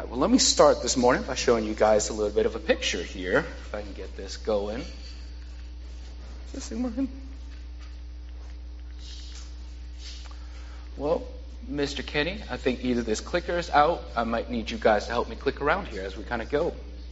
right, well, let me start this morning by showing you guys a little bit of a picture here. If I can get this going. Is this thing working? Well, Mr. Kenny, I think either this clicker is out. I might need you guys to help me click around here as we kind of go.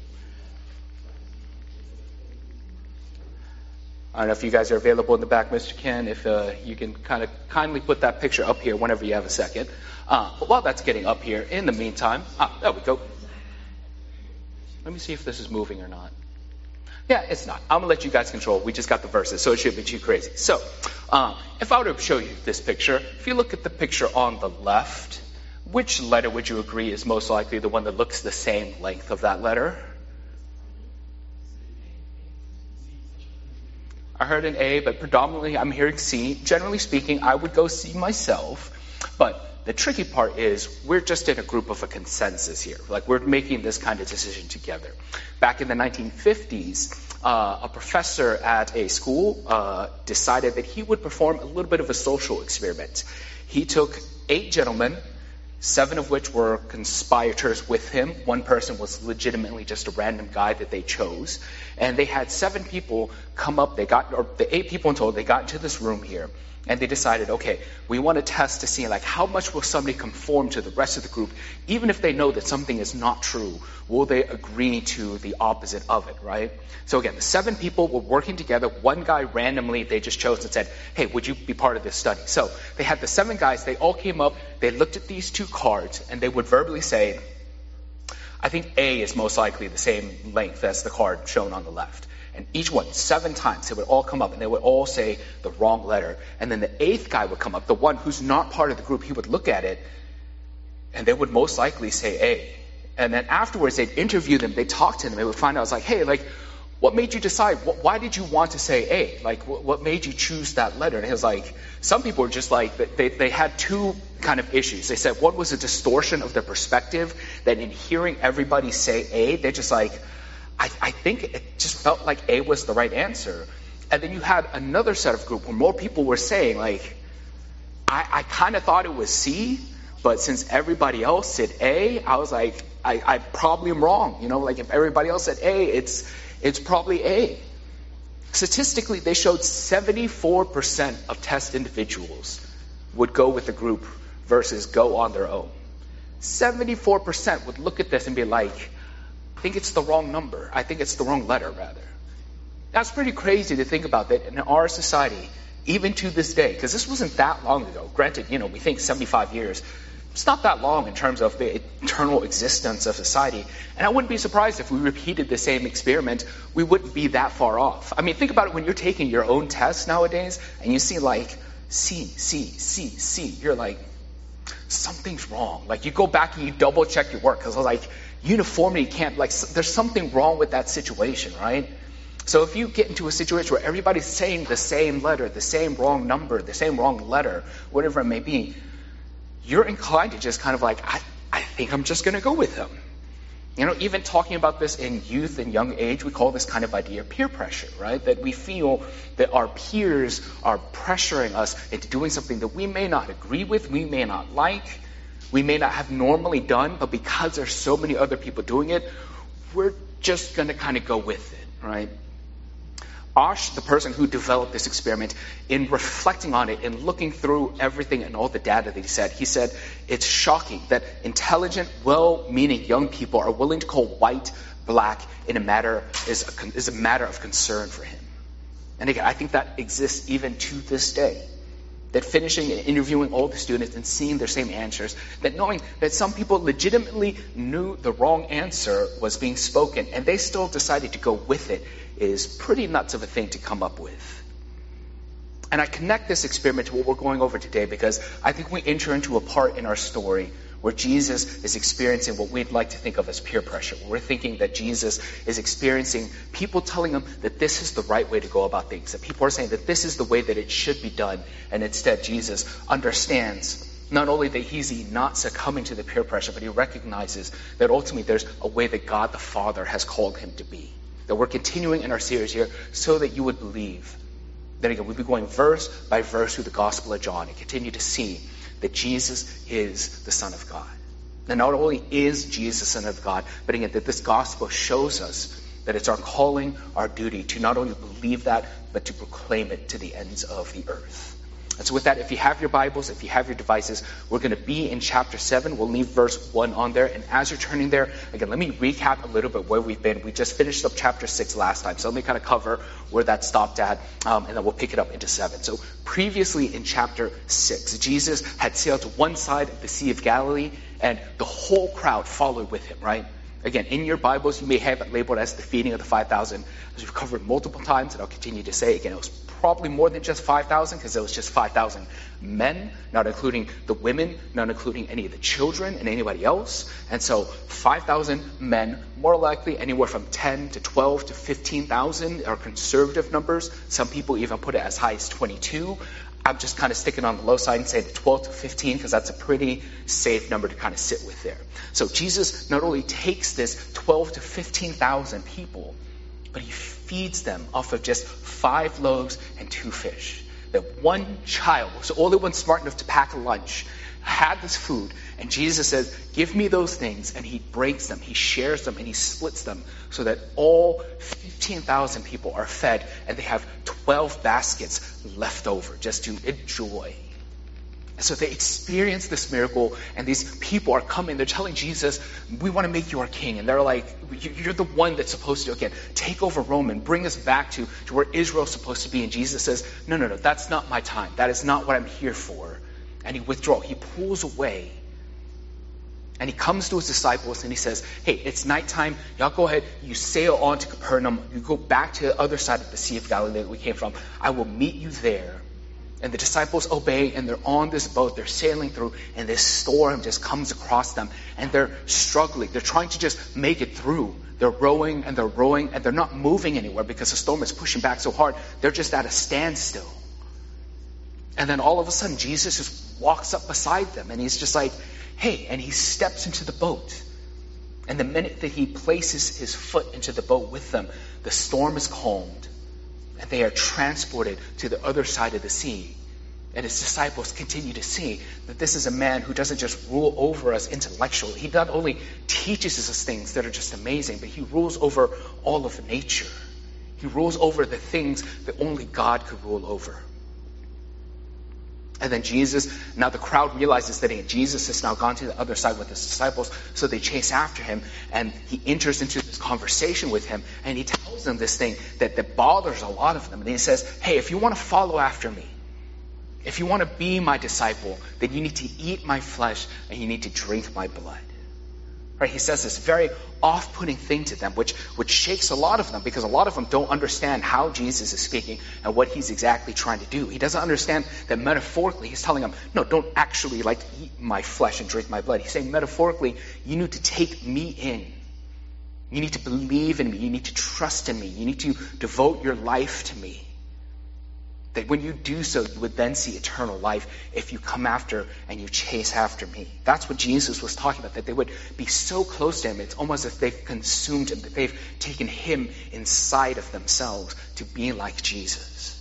I don't know if you guys are available in the back, Mr. Ken, if you can kind of kindly put that picture up here whenever you have a second. But while that's getting up here, in the meantime, there we go. Let me see if this is moving or not. Yeah, it's not. I'm going to let you guys control. We just got the verses, so it shouldn't be too crazy. So, if I were to show you this picture, if you look at the picture on the left, which letter would you agree is most likely the one that looks the same length of that letter? I heard an A, but predominantly I'm hearing C. Generally speaking, I would go C myself. But the tricky part is we're just in a group of a consensus here. Like we're making this kind of decision together. Back in the 1950s, a professor at a school decided that he would perform a little bit of a social experiment. He took 8 gentlemen, 7 of which were conspirators with him. One person was legitimately just a random guy that they chose. And they had 7 people come up. The 8 people in total, they got into this room here. And they decided, okay, we want to test to see like how much will somebody conform to the rest of the group, even if they know that something is not true. Will they agree to the opposite of it, right? So again, the 7 people were working together. One guy randomly they just chose and said, hey, would you be part of this study? So they had the 7 guys. They all came up. They looked at these 2 cards, and they would verbally say, I think A is most likely the same length as the card shown on the left. And each one, 7 times, they would all come up and they would all say the wrong letter. And then the 8th guy would come up, the one who's not part of the group, he would look at it and they would most likely say A. And then afterwards, they'd interview them, they'd talk to them, they would find out, it's like, hey, like, what made you decide? Why did you want to say A? Like, what made you choose that letter? And it was like, some people were just like, they had 2 kind of issues. They said one was a distortion of their perspective, that in hearing everybody say A, they're just like, I think it just felt like A was the right answer. And then you had another set of group where more people were saying, like, I kind of thought it was C, but since everybody else said A, I was like, I probably am wrong. You know, like if everybody else said A, it's probably A. Statistically, they showed 74% of test individuals would go with the group versus go on their own. 74% would look at this and be like, I think it's the wrong number. I think it's the wrong letter, rather. That's pretty crazy to think about that in our society, even to this day, because this wasn't that long ago. Granted, you know, we think 75 years. It's not that long in terms of the eternal existence of society. And I wouldn't be surprised if we repeated the same experiment, we wouldn't be that far off. I mean, think about it when you're taking your own tests nowadays, and you see like C, C, C, C. You're like, something's wrong. Like you go back and you double check your work, because like, uniformity can't, like, there's something wrong with that situation, right? So if you get into a situation where everybody's saying the same letter, the same wrong number, the same wrong letter, whatever it may be, you're inclined to just kind of like, I think I'm just going to go with them. You know, even talking about this in youth and young age, we call this kind of idea peer pressure, right? That we feel that our peers are pressuring us into doing something that we may not agree with, we may not like, we may not have normally done, but because there's so many other people doing it, we're just going to kind of go with it, right? Ash, the person who developed this experiment, in reflecting on it and looking through everything and all the data that he said it's shocking that intelligent, well-meaning young people are willing to call white black in a matter is a matter of concern for him. And again, I think that exists even to this day. That finishing and interviewing all the students and seeing their same answers, that knowing that some people legitimately knew the wrong answer was being spoken and they still decided to go with it is pretty nuts of a thing to come up with. And I connect this experiment to what we're going over today because I think we enter into a part in our story where Jesus is experiencing what we'd like to think of as peer pressure. We're thinking that Jesus is experiencing people telling him that this is the right way to go about things, that people are saying that this is the way that it should be done, and instead Jesus understands not only that he's not succumbing to the peer pressure, but he recognizes that ultimately there's a way that God the Father has called him to be. That we're continuing in our series here so that you would believe. Then again, we'll be going verse by verse through the Gospel of John and continue to see that Jesus is the Son of God. And not only is Jesus the Son of God, but again, that this gospel shows us that it's our calling, our duty to not only believe that, but to proclaim it to the ends of the earth. And so with that, if you have your Bibles, if you have your devices, we're going to be in chapter 7. We'll leave verse 1 on there. And as you're turning there, again, let me recap a little bit where we've been. We just finished up chapter 6 last time. So let me kind of cover where that stopped at, and then we'll pick it up into 7. So previously in chapter 6, Jesus had sailed to one side of the Sea of Galilee, and the whole crowd followed with him, right? Again, in your Bibles, you may have it labeled as the feeding of the 5,000, as we've covered multiple times, and I'll continue to say again, it was probably more than just 5,000, because it was just 5,000 men, not including the women, not including any of the children and anybody else. And so 5,000 men, more likely anywhere from 10 to 12 to 15,000 are conservative numbers. Some people even put it as high as 22. I'm just kind of sticking on the low side and saying 12 to 15 because that's a pretty safe number to kind of sit with there. So Jesus not only takes this 12 to 15,000 people, but he feeds them off of just 5 loaves and 2 fish. That one child was the only one smart enough to pack a lunch, had this food, and Jesus says, give me those things, and he breaks them, he shares them, and he splits them so that all 15,000 people are fed, and they have 12 baskets left over just to enjoy. And so they experience this miracle, and these people are coming, they're telling Jesus, we want to make you our king. And they're like, you're the one that's supposed to, again, take over Rome and bring us back to where Israel's supposed to be. And Jesus says, no, that's not my time. That is not what I'm here for. And he withdraws, he pulls away. And he comes to his disciples and he says, hey, it's nighttime. Y'all go ahead, you sail on to Capernaum. You go back to the other side of the Sea of Galilee that we came from. I will meet you there. And the disciples obey, and they're on this boat, they're sailing through, and this storm just comes across them, and they're struggling. They're trying to just make it through. They're rowing, and they're not moving anywhere because the storm is pushing back so hard. They're just at a standstill. And then all of a sudden, Jesus just walks up beside them, and he's just like, hey, and he steps into the boat. And the minute that he places his foot into the boat with them, the storm is calmed. And they are transported to the other side of the sea. And his disciples continue to see that this is a man who doesn't just rule over us intellectually. He not only teaches us things that are just amazing, but he rules over all of nature. He rules over the things that only God could rule over. And then now the crowd realizes that Jesus has now gone to the other side with his disciples, so they chase after him, and he enters into this conversation with him, and he tells them this thing that bothers a lot of them. And he says, hey, if you want to follow after me, if you want to be my disciple, then you need to eat my flesh and you need to drink my blood. Right? He says this very off-putting thing to them, which shakes a lot of them, because a lot of them don't understand how Jesus is speaking and what he's exactly trying to do. He doesn't understand that metaphorically he's telling them, no, don't actually eat my flesh and drink my blood. He's saying metaphorically, you need to take me in. You need to believe in me. You need to trust in me. You need to devote your life to me. That when you do so, you would then see eternal life if you come after and you chase after me. That's what Jesus was talking about, that they would be so close to him. It's almost as if they've consumed him, that they've taken him inside of themselves to be like Jesus.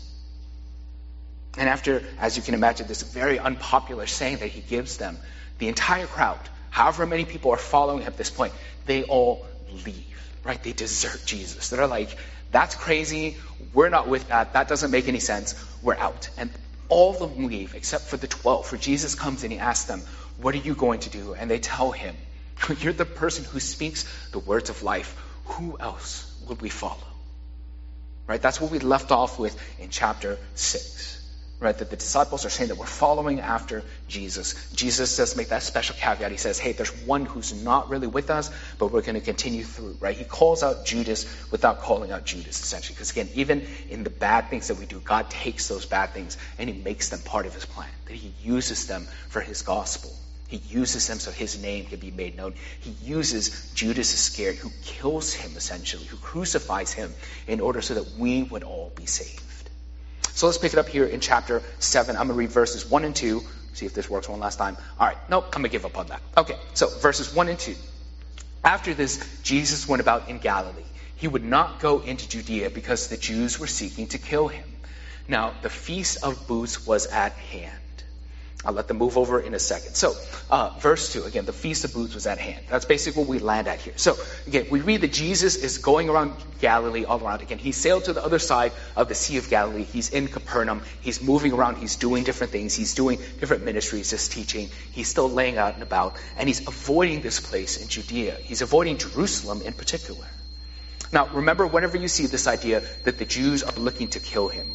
And after, as you can imagine, this very unpopular saying that he gives them, the entire crowd, however many people are following him at this point, they all leave, right? They desert Jesus. They're like, that's crazy. We're not with that. That doesn't make any sense. We're out. And all of them leave except for the 12. For Jesus comes and he asks them, what are you going to do? And they tell him, you're the person who speaks the words of life. Who else would we follow? Right? That's what we left off with in chapter 6. Right? That the disciples are saying that we're following after Jesus. Jesus does make that special caveat. He says, hey, there's one who's not really with us, but we're going to continue through. Right? He calls out Judas without calling out Judas, essentially. Because again, even in the bad things that we do, God takes those bad things and he makes them part of his plan. That he uses them for his gospel. He uses them so his name can be made known. He uses Judas Iscariot, who kills him essentially, who crucifies him, in order so that we would all be saved. So let's pick it up here in chapter 7. I'm going to read verses 1 and 2. See if this works one last time. All right. Nope. I'm going to give up on that. Okay. So verses 1 and 2. After this, Jesus went about in Galilee. He would not go into Judea because the Jews were seeking to kill him. Now, the Feast of Booths was at hand. I'll let them move over in a second. So, verse 2, again, the Feast of Booths was at hand. That's basically what we land at here. So, again, we read that Jesus is going around Galilee, all around. Again, he sailed to the other side of the Sea of Galilee. He's in Capernaum. He's moving around. He's doing different things. He's doing different ministries, just teaching. He's still laying out and about. And he's avoiding this place in Judea. He's avoiding Jerusalem in particular. Now, remember, whenever you see this idea that the Jews are looking to kill him,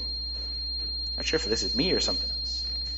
not sure if this is me or something else.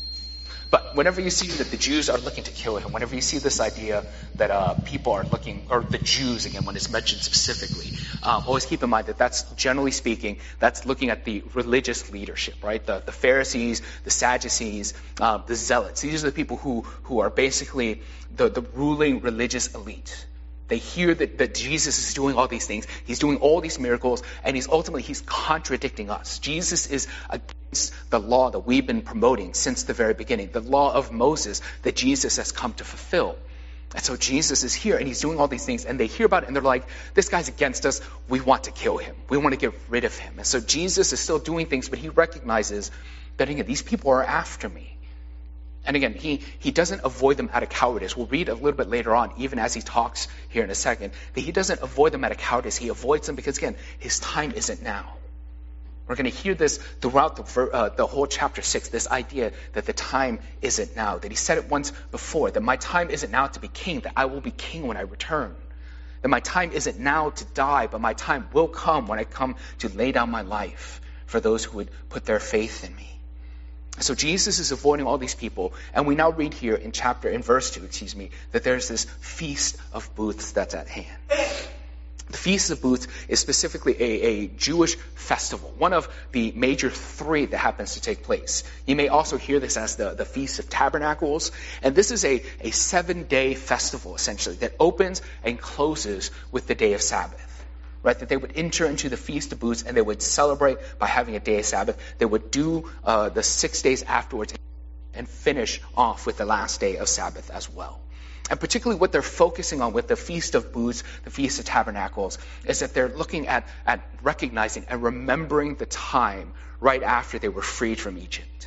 But whenever you see that the Jews are looking to kill him, whenever you see this idea that people are looking, or the Jews, again, when it's mentioned specifically, always keep in mind that that's, generally speaking, that's looking at the religious leadership, right? The Pharisees, the Sadducees, the Zealots. These are the people who are basically the ruling religious elite. They hear that Jesus is doing all these things. He's doing all these miracles, and he's contradicting us. Jesus is against the law that we've been promoting since the very beginning, the law of Moses that Jesus has come to fulfill. And so Jesus is here, and he's doing all these things, and they hear about it, and they're like, this guy's against us. We want to kill him. We want to get rid of him. And so Jesus is still doing things, but he recognizes that, again, these people are after me. And again, he doesn't avoid them out of cowardice. We'll read a little bit later on, even as he talks here in a second, that he doesn't avoid them out of cowardice. He avoids them because, again, his time isn't now. We're going to hear this throughout the whole chapter 6, this idea that the time isn't now, that he said it once before, that my time isn't now to be king, that I will be king when I return. That my time isn't now to die, but my time will come when I come to lay down my life for those who would put their faith in me. So Jesus is avoiding all these people, and we now read here in verse 2, that there's this Feast of Booths that's at hand. The Feast of Booths is specifically a Jewish festival, one of the major three that happens to take place. You may also hear this as the Feast of Tabernacles, and this is a 7-day festival, essentially, that opens and closes with the day of Sabbath. Right, that they would enter into the Feast of Booths and they would celebrate by having a day of Sabbath. They would do the 6 days afterwards and finish off with the last day of Sabbath as well. And particularly what they're focusing on with the Feast of Booths, the Feast of Tabernacles, is that they're looking at recognizing and remembering the time right after they were freed from Egypt.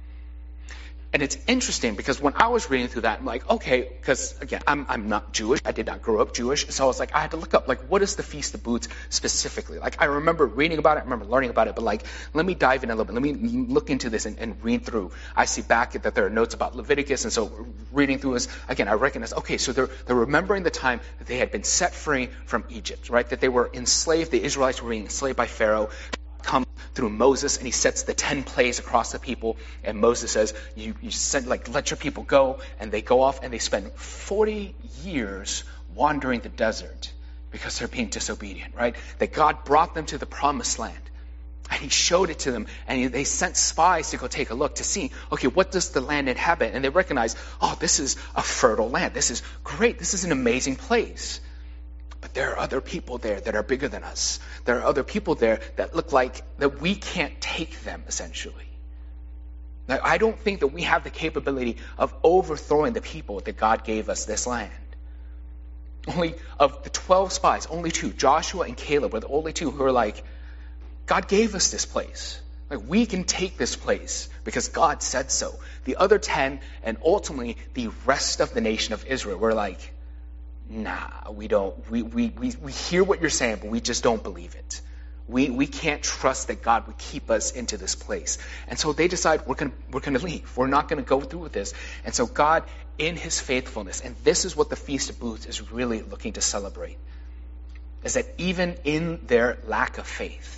And it's interesting because when I was reading through that, I'm like, okay, because again, I'm not Jewish. I did not grow up Jewish. So I was like, I had to look up, like, what is the Feast of Booths specifically? Like, I remember reading about it. I remember learning about it. But like, let me dive in a little bit. Let me look into this and read through. I see back that there are notes about Leviticus. And so reading through this, again, I recognize, okay, so they're remembering the time that they had been set free from Egypt, right? That they were enslaved. The Israelites were being enslaved by Pharaoh. Come through Moses, and he sets the 10 plagues across the people, and Moses says, you send, let your people go, and they go off and they spend 40 years wandering the desert because they're being disobedient, right? That God brought them to the promised land, and he showed it to them, and they sent spies to go take a look to see, okay, what does the land inhabit? And they recognize, oh, this is a fertile land. This is great. This is an amazing place. But there are other people there that are bigger than us. There are other people there that look like that we can't take them, essentially. Now, I don't think that we have the capability of overthrowing the people that God gave us this land. Only of the 12 spies, only 2, Joshua and Caleb, were the only 2 who are like, God gave us this place. Like, we can take this place because God said so. The other 10, and ultimately the rest of the nation of Israel, were like, nah, we don't. We hear what you're saying, but we just don't believe it. We can't trust that God would keep us into this place. And so they decide we're gonna leave. We're not gonna go through with this. And so God, in his faithfulness, and this is what the Feast of Booths is really looking to celebrate, is that even in their lack of faith,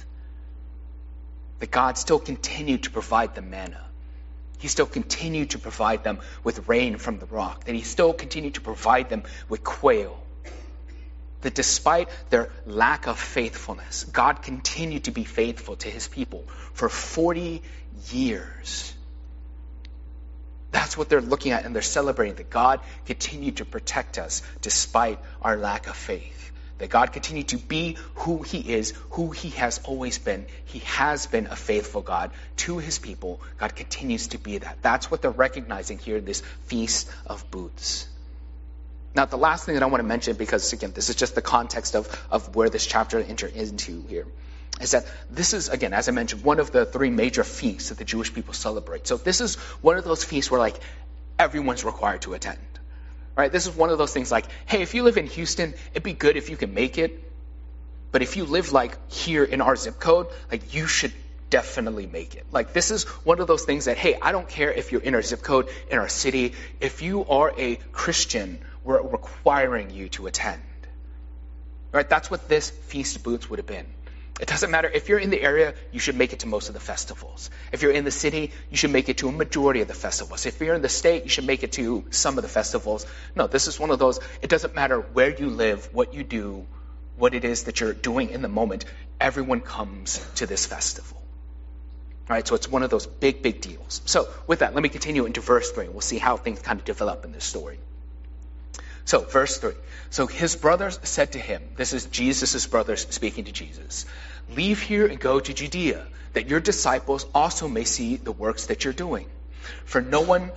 that God still continued to provide the manna. He still continued to provide them with rain from the rock. That he still continued to provide them with quail. That despite their lack of faithfulness, God continued to be faithful to his people for 40 years. That's what they're looking at, and they're celebrating, that God continued to protect us despite our lack of faith. That God continued to be who he is, who he has always been. He has been a faithful God to his people. God continues to be that. That's what they're recognizing here in this Feast of Booths. Now, the last thing that I want to mention, because again, this is just the context of where this chapter enters into here, is that this is, again, as I mentioned, one of the 3 major feasts that the Jewish people celebrate. So this is one of those feasts where, like, everyone's required to attend. Right? This is one of those things like, hey, if you live in Houston, it'd be good if you can make it. But if you live like here in our zip code, like you should definitely make it. Like this is one of those things that, hey, I don't care if you're in our zip code, in our city. If you are a Christian, we're requiring you to attend. Right? That's what this Feast of Booths would have been. It doesn't matter. If you're in the area, you should make it to most of the festivals. If you're in the city, you should make it to a majority of the festivals. If you're in the state, you should make it to some of the festivals. No, this is one of those, it doesn't matter where you live, what you do, what it is that you're doing in the moment. Everyone comes to this festival. All right, so it's one of those big, big deals. So with that, let me continue into verse 3. We'll see how things kind of develop in this story. So verse 3. So his brothers said to him, this is Jesus' brothers speaking to Jesus, leave here and go to Judea, that your disciples also may see the works that you're doing. For no one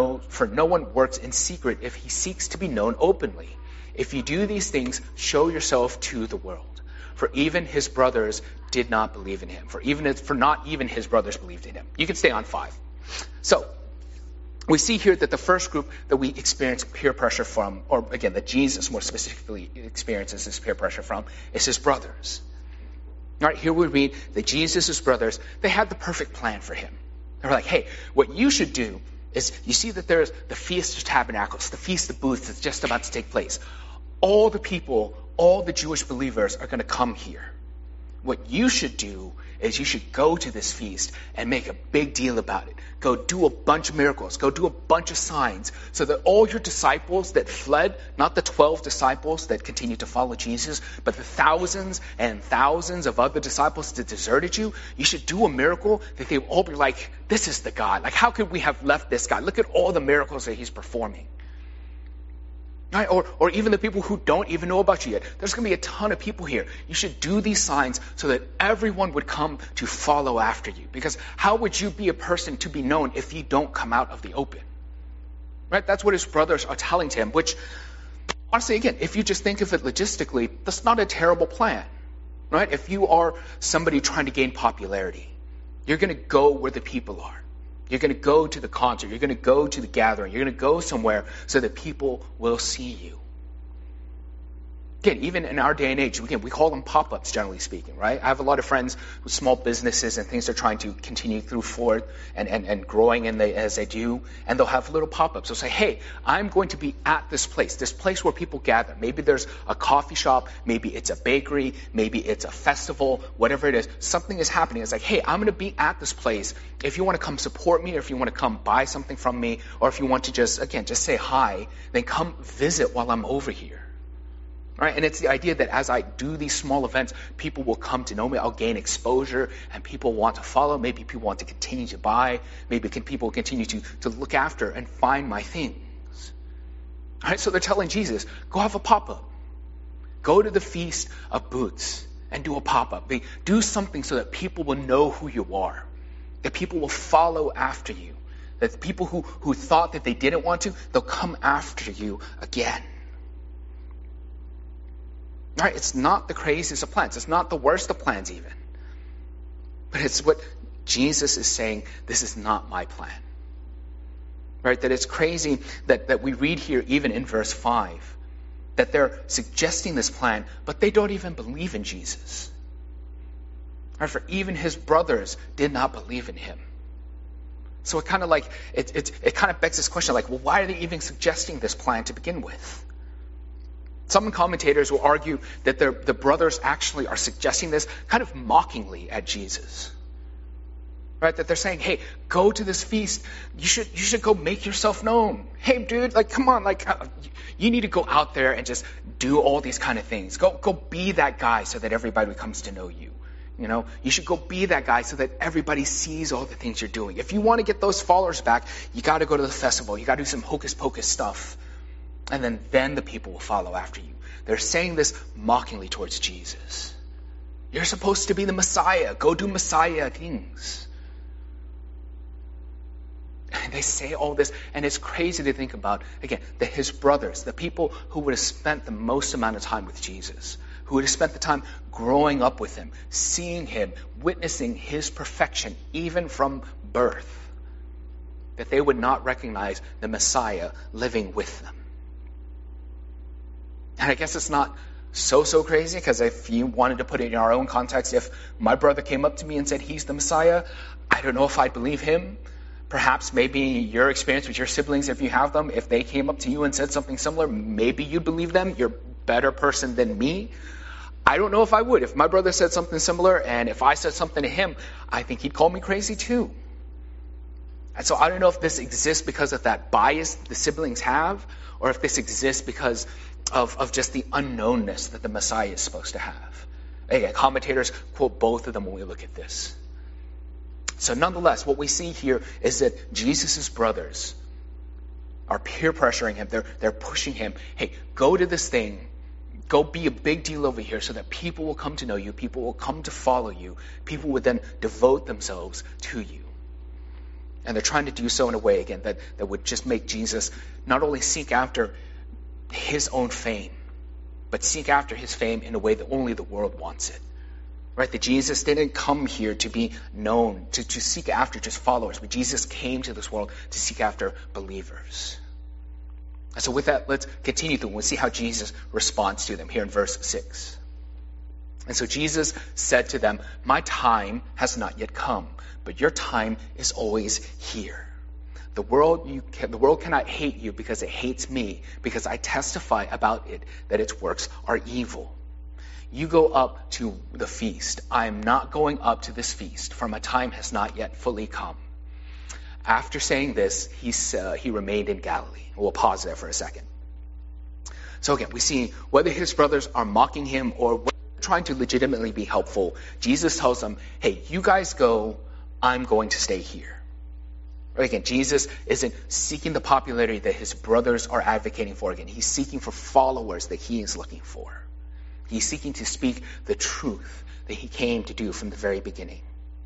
works in secret if he seeks to be known openly. If you do these things, show yourself to the world. For even his brothers did not believe in him. For not even his brothers believed in him. You can stay on 5. So we see here that the first group that we experience peer pressure from, or again, that Jesus more specifically experiences this peer pressure from, is his brothers. All right, here we read that Jesus' brothers, they had the perfect plan for him. They were like, hey, what you should do is, you see that there's the Feast of Tabernacles, the Feast of Booths that's just about to take place. All the people, all the Jewish believers are going to come here. What you should do is you should go to this feast and make a big deal about it. Go do a bunch of miracles. Go do a bunch of signs so that all your disciples that fled, not the 12 disciples that continued to follow Jesus, but the thousands and thousands of other disciples that deserted you, you should do a miracle that they will all be like, this is the guy. Like, how could we have left this guy? Look at all the miracles that he's performing. Right? Or even the people who don't even know about you yet. There's going to be a ton of people here. You should do these signs so that everyone would come to follow after you. Because how would you be a person to be known if you don't come out of the open? Right? That's what his brothers are telling to him, which, honestly, again, if you just think of it logistically, that's not a terrible plan. Right? If you are somebody trying to gain popularity, you're going to go where the people are. You're going to go to the concert. You're going to go to the gathering. You're going to go somewhere so that people will see you. Again, even in our day and age, we call them pop-ups, generally speaking, right? I have a lot of friends with small businesses and things they're trying to continue through forward and growing as they do. And they'll have little pop-ups. They'll say, hey, I'm going to be at this place where people gather. Maybe there's a coffee shop. Maybe it's a bakery. Maybe it's a festival. Whatever it is, something is happening. It's like, hey, I'm going to be at this place. If you want to come support me, or if you want to come buy something from me, or if you want to just say hi, then come visit while I'm over here. Right? And it's the idea that as I do these small events, people will come to know me. I'll gain exposure, and people want to follow. Maybe people want to continue to buy. Maybe people continue to look after and find my things. All right? So they're telling Jesus, go have a pop-up. Go to the Feast of Booths and do a pop-up. Do something so that people will know who you are. That people will follow after you. That people who thought that they didn't want to, they'll come after you again. Right? It's not the craziest of plans. It's not the worst of plans even. But it's what Jesus is saying, this is not my plan. Right? That it's crazy that we read here even in verse 5 that they're suggesting this plan, but they don't even believe in Jesus. Right? For even his brothers did not believe in him. So it kind of like it kind of begs this question, like, well, why are they even suggesting this plan to begin with? Some commentators will argue that the brothers actually are suggesting this kind of mockingly at Jesus. Right? That they're saying, hey, go to this feast. You should go make yourself known. Hey, dude, like, come on, like, you need to go out there and just do all these kind of things. Go be that guy so that everybody comes to know you. You know, you should go be that guy so that everybody sees all the things you're doing. If you want to get those followers back, you got to go to the festival. You got to do some hocus pocus stuff. And then the people will follow after you. They're saying this mockingly towards Jesus. You're supposed to be the Messiah. Go do Messiah things. And they say all this, and it's crazy to think about, again, that his brothers, the people who would have spent the most amount of time with Jesus, who would have spent the time growing up with him, seeing him, witnessing his perfection, even from birth, that they would not recognize the Messiah living with them. And I guess it's not so crazy, because if you wanted to put it in our own context, if my brother came up to me and said he's the Messiah, I don't know if I'd believe him. Perhaps maybe your experience with your siblings, if you have them, if they came up to you and said something similar, maybe you'd believe them. You're a better person than me. I don't know if I would. If my brother said something similar, and if I said something to him, I think he'd call me crazy too. And so I don't know if this exists because of that bias the siblings have, or if this exists because of just the unknownness that the Messiah is supposed to have. Again, commentators quote both of them when we look at this. So nonetheless, what we see here is that Jesus' brothers are peer pressuring him. They're pushing him. Hey, go to this thing. Go be a big deal over here so that people will come to know you. People will come to follow you. People would then devote themselves to you. And they're trying to do so in a way, again, that would just make Jesus not only seek after his own fame, but seek after his fame in a way that only the world wants it. Right? That Jesus didn't come here to be known, to seek after just followers, but Jesus came to this world to seek after believers. And so with that, let's continue through. We'll see how Jesus responds to them here in verse 6. And so Jesus said to them, "My time has not yet come, but your time is always here. The world cannot hate you because it hates me, because I testify about it that its works are evil. You go up to the feast. I am not going up to this feast, for my time has not yet fully come." After saying this, he remained in Galilee. We'll pause there for a second. So again, we see whether his brothers are mocking him or trying to legitimately be helpful, Jesus tells them, hey, you guys go, I'm going to stay here. Right? Again, Jesus isn't seeking the popularity that his brothers are advocating for. Again, he's seeking for followers that he is looking for. He's seeking to speak the truth that he came to do from the very beginning.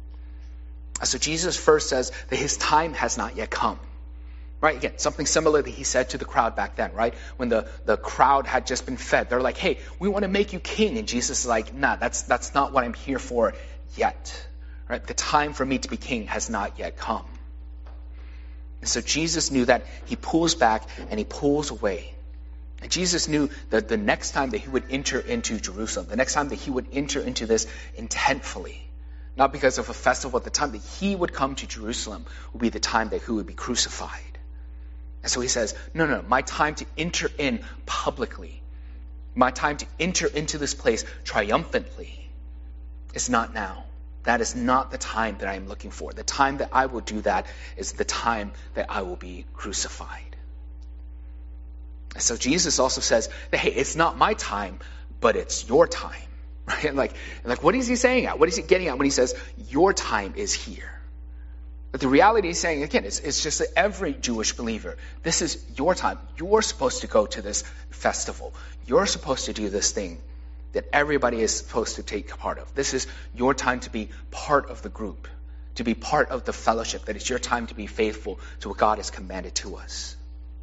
So Jesus first says that his time has not yet come. Right? Again, something similar that he said to the crowd back then, right? When the crowd had just been fed. They're like, hey, we want to make you king. And Jesus is like, nah, that's not what I'm here for yet. Right? The time for me to be king has not yet come. And so Jesus knew that. He pulls back and he pulls away. And Jesus knew that the next time that he would enter into Jerusalem, the next time that he would enter into this intentfully, not because of a festival, the time that he would come to Jerusalem would be the time that he would be crucified. And so he says, no, my time to enter in publicly, my time to enter into this place triumphantly is not now. That is not the time that I am looking for. The time that I will do that is the time that I will be crucified. And so Jesus also says that, hey, it's not my time, but it's your time. Right? Like what is he saying at? What is he getting at when he says, your time is here? But the reality he's saying, again, it's just that every Jewish believer, this is your time. You're supposed to go to this festival. You're supposed to do this thing that everybody is supposed to take part of. This is your time to be part of the group, to be part of the fellowship, that it's your time to be faithful to what God has commanded to us.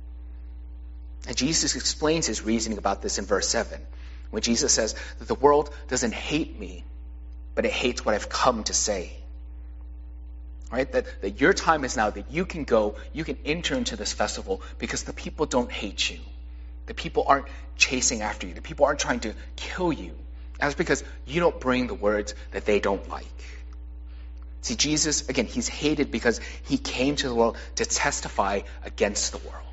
And Jesus explains his reasoning about this in verse 7, when Jesus says that the world doesn't hate me, but it hates what I've come to say. Right? That your time is now, that you can go, you can enter into this festival because the people don't hate you. The people aren't chasing after you. The people aren't trying to kill you. That's because you don't bring the words that they don't like. See, Jesus, again, he's hated because he came to the world to testify against the world.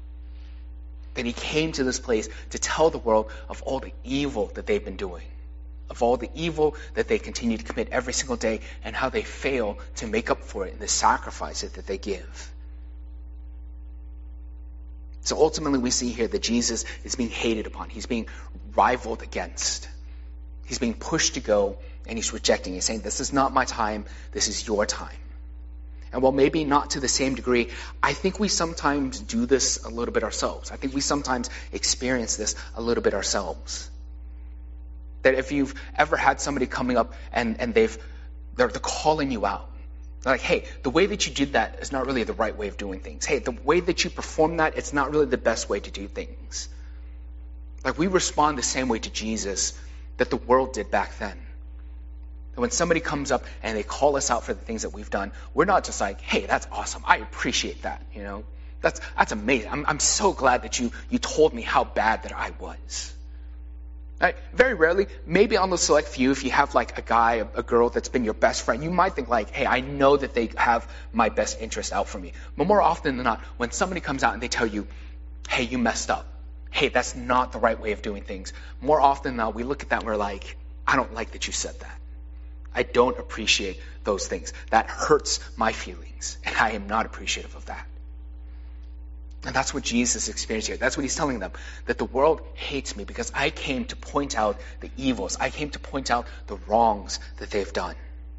That he came to this place to tell the world of all the evil that they've been doing, of all the evil that they continue to commit every single day, and how they fail to make up for it in the sacrifices that they give. So ultimately we see here that Jesus is being hated upon. He's being rivaled against. He's being pushed to go, and he's rejecting. He's saying, this is not my time, this is your time. And while maybe not to the same degree, I think we sometimes do this a little bit ourselves. I think we sometimes experience this a little bit ourselves. That if you've ever had somebody coming up and they're calling you out. They're like, hey, the way that you did that is not really the right way of doing things. Hey, the way that you perform that, it's not really the best way to do things. Like we respond the same way to Jesus that the world did back then. When somebody comes up and they call us out for the things that we've done, we're not just like, hey, that's awesome. I appreciate that. That's amazing. I'm so glad that you told me how bad that I was. Right? Very rarely, maybe on the select few, if you have like a guy, a girl that's been your best friend, you might think like, hey, I know that they have my best interest out for me. But more often than not, when somebody comes out and they tell you, hey, you messed up. Hey, that's not the right way of doing things. More often than not, we look at that and we're like, I don't like that you said that. I don't appreciate those things. That hurts my feelings, and I am not appreciative of that. And that's what Jesus experienced here. That's what he's telling them, that the world hates me because I came to point out the evils. I came to point out the wrongs that they've done.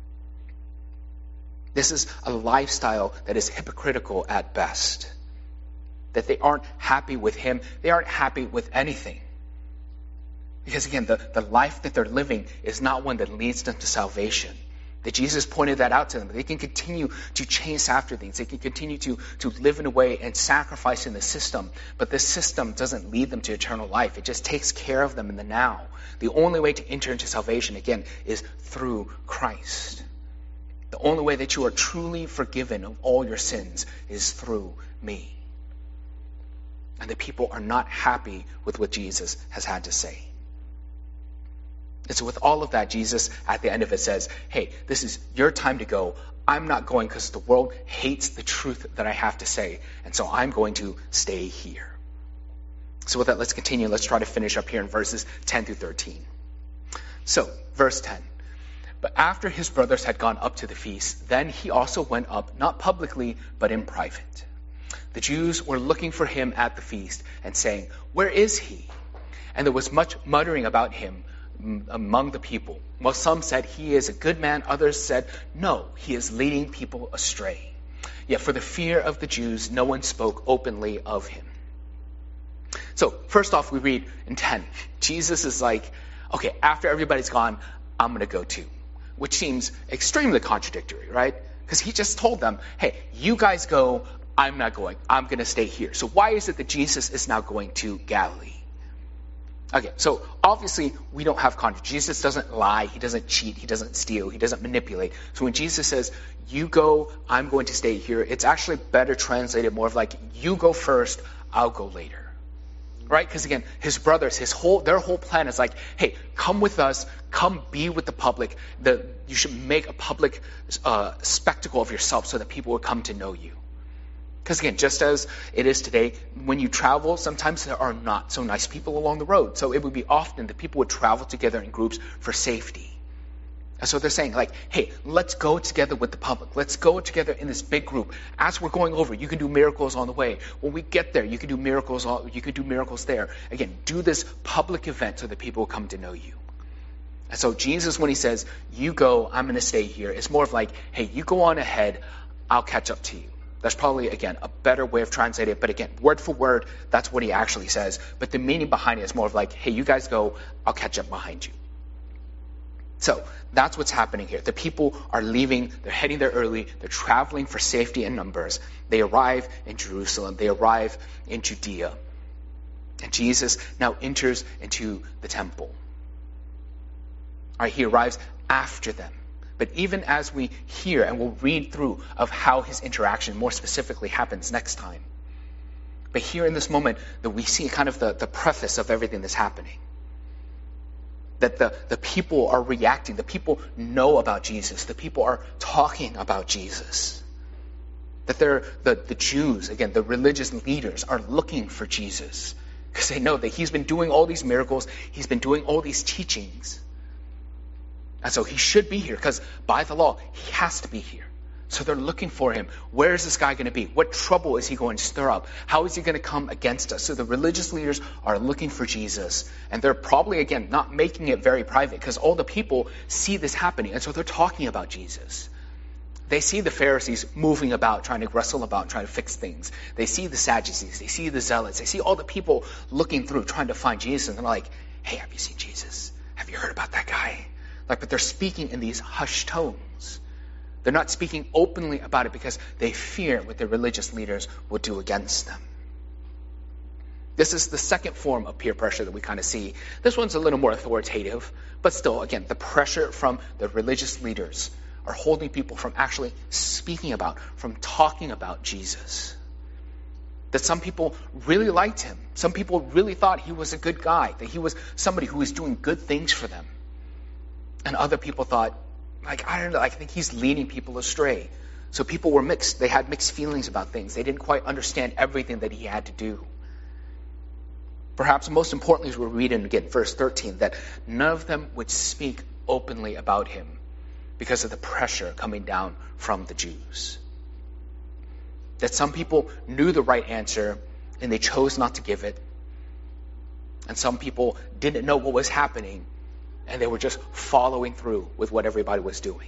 This is a lifestyle that is hypocritical at best. That they aren't happy with him. They aren't happy with anything. Because again, the life that they're living is not one that leads them to salvation. That Jesus pointed that out to them. They can continue to chase after things. They can continue to live in a way and sacrifice in the system. But this system doesn't lead them to eternal life. It just takes care of them in the now. The only way to enter into salvation, again, is through Christ. The only way that you are truly forgiven of all your sins is through me. And the people are not happy with what Jesus has had to say. And so with all of that, Jesus, at the end of it, says, hey, this is your time to go. I'm not going because the world hates the truth that I have to say. And so I'm going to stay here. So with that, let's continue. Let's try to finish up here in verses 10 through 13. So, verse 10. But after his brothers had gone up to the feast, then he also went up, not publicly, but in private. The Jews were looking for him at the feast and saying, where is he? And there was much muttering about him among the people. Well, some said he is a good man. Others said, no, he is leading people astray. Yet for the fear of the Jews, no one spoke openly of him. So first off, we read in 10, Jesus is like, okay, after everybody's gone, I'm going to go too. Which seems extremely contradictory, right? Because he just told them, hey, you guys go, I'm not going. I'm going to stay here. So why is it that Jesus is now going to Galilee? Okay, so obviously we don't have contrast. Jesus doesn't lie, he doesn't cheat, he doesn't steal, he doesn't manipulate. So when Jesus says, you go, I'm going to stay here, it's actually better translated more of like, you go first, I'll go later. Right? Because again, his brothers, their whole plan is like, hey, come with us, come be with the public. You should make a public spectacle of yourself so that people will come to know you. Because again, just as it is today, when you travel, sometimes there are not so nice people along the road. So it would be often that people would travel together in groups for safety. And so they're saying like, hey, let's go together with the public. Let's go together in this big group. As we're going over, you can do miracles on the way. When we get there, you can do miracles. You can do miracles there. Again, do this public event so that people will come to know you. And so Jesus, when he says, you go, I'm going to stay here, it's more of like, hey, you go on ahead, I'll catch up to you. That's probably, again, a better way of translating it. But again, word for word, that's what he actually says. But the meaning behind it is more of like, hey, you guys go, I'll catch up behind you. So that's what's happening here. The people are leaving. They're heading there early. They're traveling for safety in numbers. They arrive in Jerusalem. They arrive in Judea. And Jesus now enters into the temple. All right, he arrives after them. But even as we hear and we'll read through of how his interaction more specifically happens next time. But here in this moment that we see kind of the preface of everything that's happening. That the people are reacting. The people know about Jesus. The people are talking about Jesus. That the Jews, again, the religious leaders are looking for Jesus. Because they know that he's been doing all these miracles. He's been doing all these teachings. And so he should be here because by the law, he has to be here. So they're looking for him. Where is this guy going to be? What trouble is he going to stir up? How is he going to come against us? So the religious leaders are looking for Jesus. And they're probably, again, not making it very private because all the people see this happening. And so they're talking about Jesus. They see the Pharisees moving about, trying to wrestle about, trying to fix things. They see the Sadducees. They see the Zealots. They see all the people looking through, trying to find Jesus. And they're like, hey, have you seen Jesus? Have you heard about that guy? But they're speaking in these hushed tones. They're not speaking openly about it because they fear what the religious leaders will do against them. This is the second form of peer pressure that we kind of see. This one's a little more authoritative, but still, again, the pressure from the religious leaders are holding people from actually speaking about, from talking about Jesus. That some people really liked him. Some people really thought he was a good guy, that he was somebody who was doing good things for them. And other people thought, I don't know, I think he's leading people astray. So people were mixed. They had mixed feelings about things. They didn't quite understand everything that he had to do. Perhaps most importantly, as we're reading again, verse 13, that none of them would speak openly about him because of the pressure coming down from the Jews. That some people knew the right answer and they chose not to give it. And some people didn't know what was happening and they were just following through with what everybody was doing.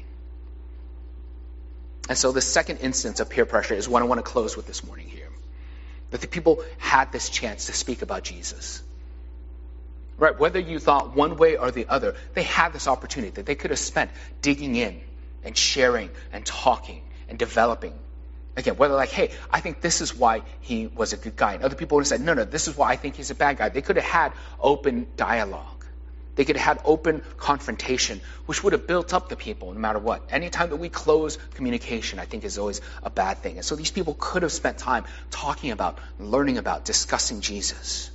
And so the second instance of peer pressure is what I want to close with this morning here. That the people had this chance to speak about Jesus. Right? Whether you thought one way or the other, they had this opportunity that they could have spent digging in and sharing and talking and developing. Again, whether hey, I think this is why he was a good guy. And other people would have said, no, this is why I think he's a bad guy. They could have had open dialogue. They could have had open confrontation, which would have built up the people no matter what. Anytime that we close communication, I think is always a bad thing. And so these people could have spent time talking about, learning about, discussing Jesus.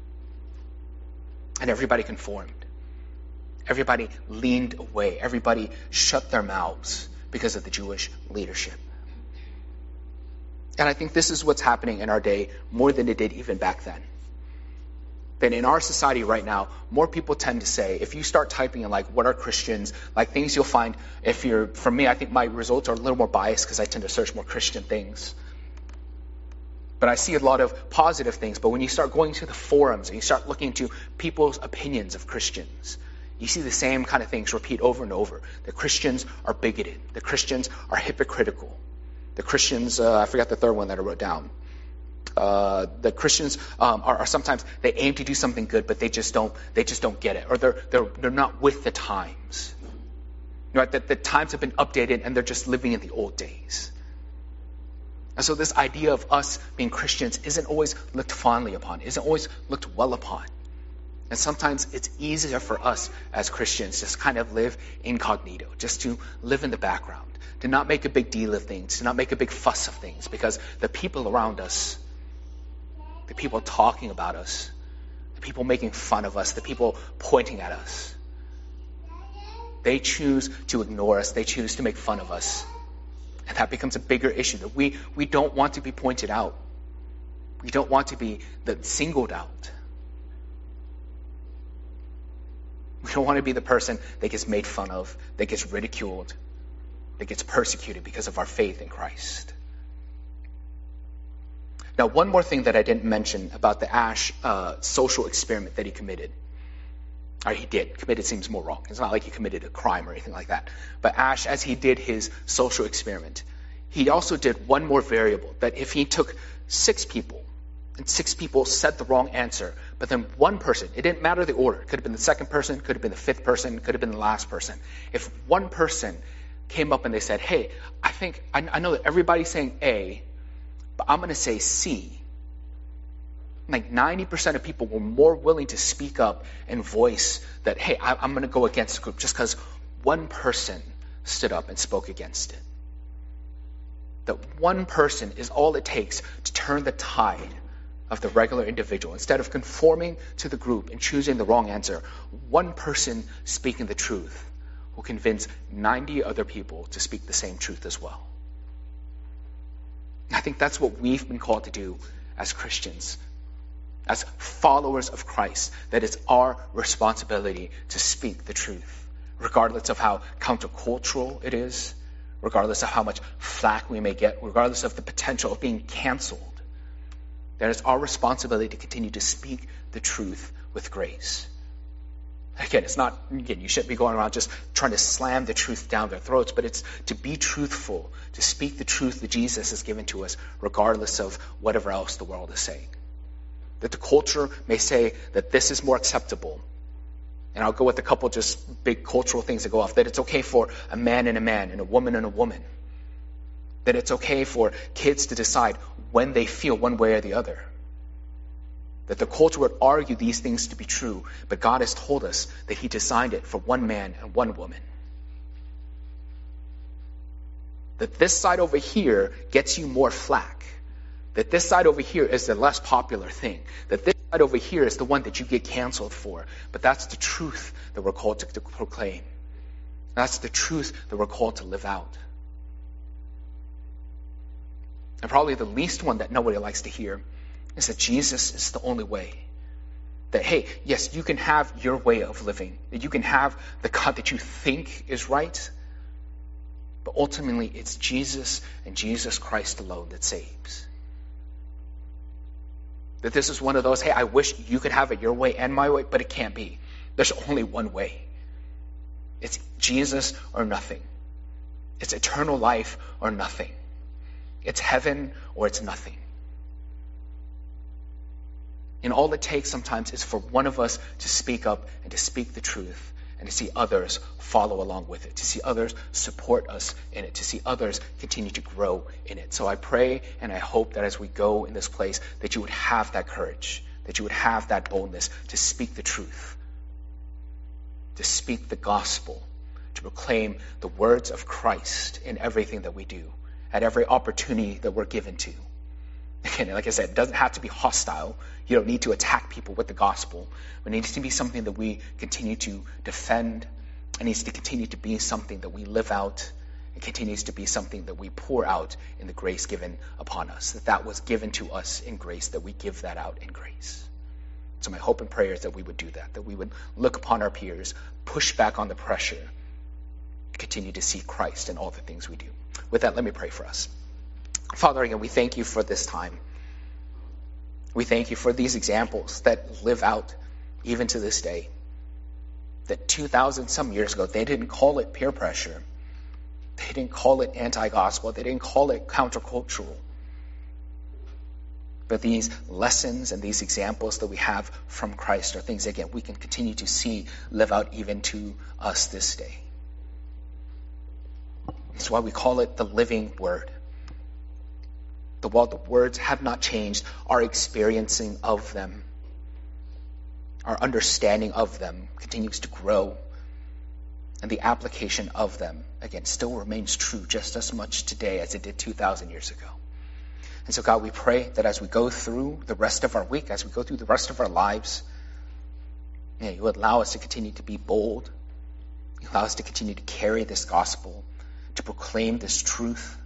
And everybody conformed. Everybody leaned away. Everybody shut their mouths because of the Jewish leadership. And I think this is what's happening in our day more than it did even back then. That in our society right now, more people tend to say, if you start typing in what are Christians, things you'll find, for me, I think my results are a little more biased because I tend to search more Christian things. But I see a lot of positive things. But when you start going to the forums and you start looking into people's opinions of Christians, you see the same kind of things repeat over and over. The Christians are bigoted. The Christians are hypocritical. The Christians, I forgot the third one that I wrote down. The Christians are sometimes they aim to do something good, but they just don't get it, or they're not with the times. Right? That the times have been updated and they're just living in the old days. And so this idea of us being Christians isn't always looked fondly upon, isn't always looked well upon. And sometimes it's easier for us as Christians just kind of live incognito, just to live in the background, to not make a big deal of things, to not make a big fuss of things, because the people around us, the people talking about us, the people making fun of us, the people pointing at us, they choose to ignore us, they choose to make fun of us. And that becomes a bigger issue, that we don't want to be pointed out. We don't want to be singled out. We don't want to be the person that gets made fun of, that gets ridiculed, that gets persecuted because of our faith in Christ. Now, one more thing that I didn't mention about the Ash social experiment that he committed. Or he did. Committed seems more wrong. It's not like he committed a crime or anything like that. But Ash, as he did his social experiment, he also did one more variable. That if he took 6 people, and 6 people said the wrong answer, but then one person, it didn't matter the order. It could have been the second person, could have been the 5th person, could have been the last person. If one person came up and they said, hey, I know that everybody's saying A, but I'm going to say C. 90% of people were more willing to speak up and voice that, hey, I'm going to go against the group just because one person stood up and spoke against it. That one person is all it takes to turn the tide of the regular individual. Instead of conforming to the group and choosing the wrong answer, one person speaking the truth will convince 90 other people to speak the same truth as well. I think that's what we've been called to do as Christians, as followers of Christ, that it's our responsibility to speak the truth, regardless of how countercultural it is, regardless of how much flack we may get, regardless of the potential of being canceled. That it's our responsibility to continue to speak the truth with grace. Again, you shouldn't be going around just trying to slam the truth down their throats, but it's to be truthful, to speak the truth that Jesus has given to us, regardless of whatever else the world is saying. That the culture may say that this is more acceptable. And I'll go with a couple just big cultural things that go off. That it's okay for a man and a woman and a woman. That it's okay for kids to decide when they feel one way or the other. That the culture would argue these things to be true, but God has told us that he designed it for one man and one woman. That this side over here gets you more flack. That this side over here is the less popular thing. That this side over here is the one that you get canceled for. But that's the truth that we're called to proclaim. That's the truth that we're called to live out. And probably the least one that nobody likes to hear is that Jesus is the only way. That, hey, yes, you can have your way of living. That you can have the God that you think is right. But ultimately, it's Jesus and Jesus Christ alone that saves. That this is one of those, hey, I wish you could have it your way and my way, but it can't be. There's only one way. It's Jesus or nothing. It's eternal life or nothing. It's heaven or it's nothing. And all it takes sometimes is for one of us to speak up and to speak the truth and to see others follow along with it, to see others support us in it, to see others continue to grow in it. So I pray and I hope that as we go in this place, that you would have that courage, that you would have that boldness to speak the truth, to speak the gospel, to proclaim the words of Christ in everything that we do, at every opportunity that we're given to. Again, like I said, it doesn't have to be hostile. You don't need to attack people with the gospel. It needs to be something that we continue to defend. It needs to continue to be something that we live out. It continues to be something that we pour out in the grace given upon us. That was given to us in grace, that we give that out in grace. So my hope and prayer is that we would do that we would look upon our peers, push back on the pressure, and continue to see Christ in all the things we do. With that, let me pray for us. Father, again, we thank you for this time. We thank you for these examples that live out even to this day. That 2,000 some years ago, they didn't call it peer pressure. They didn't call it anti-gospel. They didn't call it countercultural. But these lessons and these examples that we have from Christ are things, again, we can continue to see live out even to us this day. That's why we call it the living word. While the words have not changed, our experiencing of them, our understanding of them continues to grow. And the application of them, again, still remains true just as much today as it did 2,000 years ago. And so, God, we pray that as we go through the rest of our week, as we go through the rest of our lives, you would allow us to continue to be bold. You allow us to continue to carry this gospel, to proclaim this truth,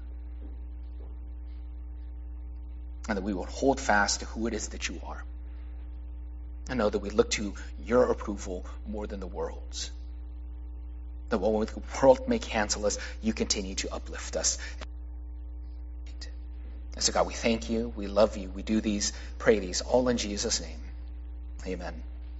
and that we will hold fast to who it is that you are. And know that we look to your approval more than the world's. That when the world may cancel us, you continue to uplift us. And so God, we thank you, we love you, we do these, pray these, all in Jesus' name. Amen.